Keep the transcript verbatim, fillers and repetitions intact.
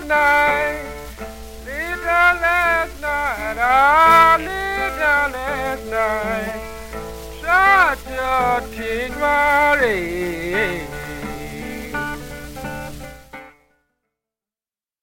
last night, little last night, ah, little last night. Shut your teeth, Marie.